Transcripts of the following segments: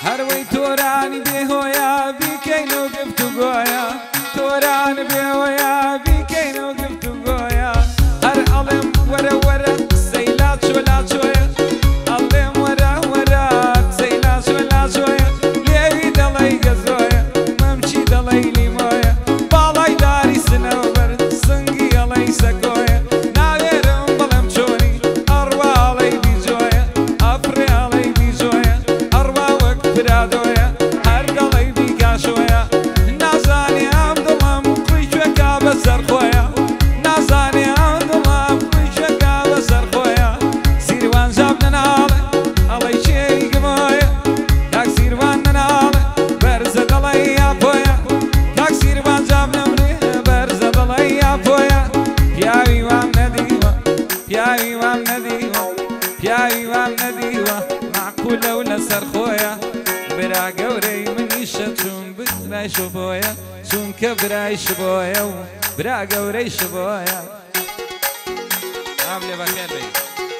هەروەی تۆرانی بێهۆیە بیکەینەوە گفتوگۆیە تۆران بێهۆیە بیکەینەوە گفتوگۆیە هەر ئەڵێم وەرە وەرە قسەی لا چۆ لا چۆیە ئەڵێم وەرە وەرە قسەی لا چۆ لا چۆیە لێوی دەڵێی گەزۆیە مەمچی دەڵێی لیمۆیە باڵای داری سنەوبەر سنگی ئەڵێی سەکۆیە ناوێرم بەڵێم چۆنی ئەڕوا ئەڵێی بیجۆیە ئەفرێ ئەڵێی بیجۆیە ئەڕوا وەک برادۆیە هەر دەڵێی بیگاشۆیە نازانێ ئەم دڵم قڕیچێکا بەسەر خۆیە نازانێ ئەم دڵم قڕیچێکا بەسەر خۆیە سیروان جاب نەناڵێ ئەڵێی چێری گمۆیە کاک سیروان نەناڵێ بەرزە دەڵێی یاپۆیە کاک سیروان جاب نەمرێ بەرزە دەڵێی یاپۆیە پیاوی وام نەدیوە پیاوی وام نەدیوە پیاوی وام نەدیوە معقولە و لەسەر خۆیە برا گەورەی منیشە چون برای شبۆیە چونکە برای شبۆیە و برا گەورەی شبۆیە ئام لێ بەخێر بێ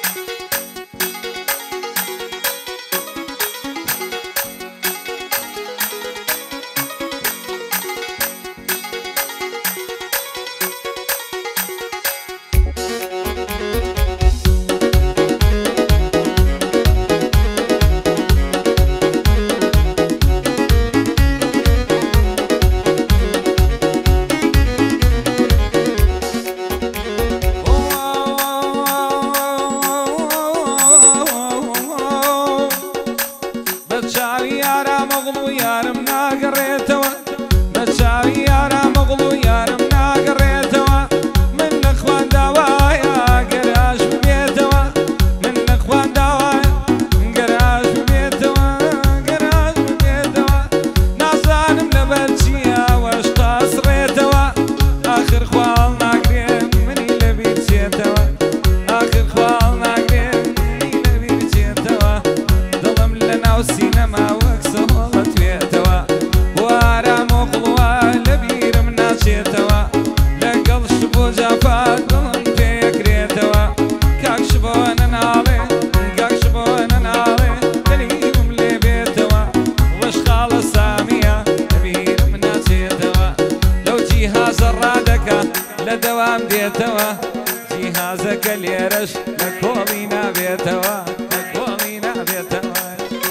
لەدەوام دێتەوە جیهازەکە لێرەش لە کۆڵی نابێتەوە لە کۆڵی نابێتەوە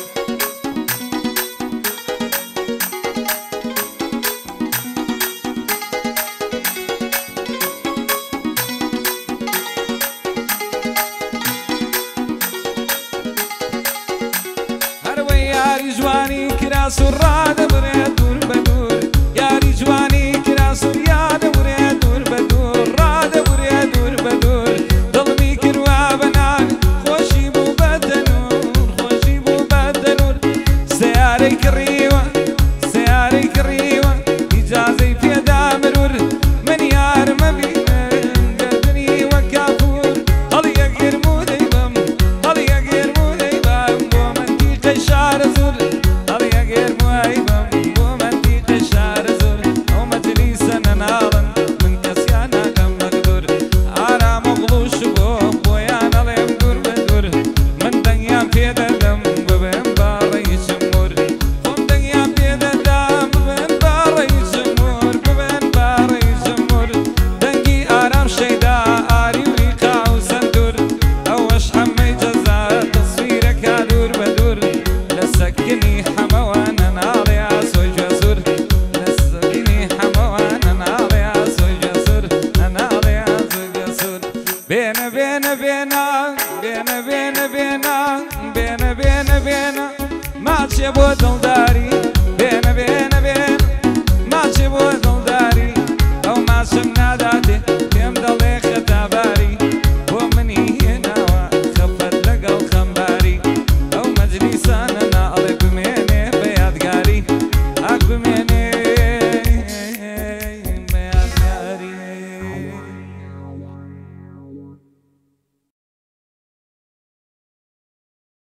هەروەی یاری جوانی کراس و ڕادەبرێ دوور بە دوور یاری جوانی کراس و یادەبرێ دوور بە دوور ڕادەبرێ دوور بە دوور دڵمی کردوە بەنان خۆشی بوو بە دەنور خۆشی بوو بە دەنور سیارەی کڕیوە سیارەی کڕیوە ئیجازەی پێدا مرور من یارمە بینە گەردنی وەک کافور هەڵی ئەگێرم و دەیبەم هەڵی ئەگێرم و دەیبەم بۆ مەندیقەی شارە زور هەڵی ئەگێرم و ئەیبەم بۆ مەندیقەی شارە زور ئەو مەجلیسە نەناڵن من کەسیان ناکەم مەغدور ئارام و غڵوش بۆ بۆیان ئەڵێم دوور بە دوور من دەنگیان پێدەدەم ببێم باڕەی چمور خۆم دەنگیان پێدەدەم ببێن باڕەی چمور ببێن باڕەی چمور دەنگی ئارام شەیدا ئاریوی قاو سەندور ئەوەش هەمەی جەزا تەسویرەکە دوور بە دوور لە سەکنی هەمەوانە ناڵێ ئاسۆی جەزور لە سەکنی هەمەوانە ناڵێ ئاسۆی جەزور نەناڵێ ئاسۆی جەزور بێنە بێنە بێنە بێنە بێنە بێنە بێنە بێنە بێنە ماچێ بۆ دڵدار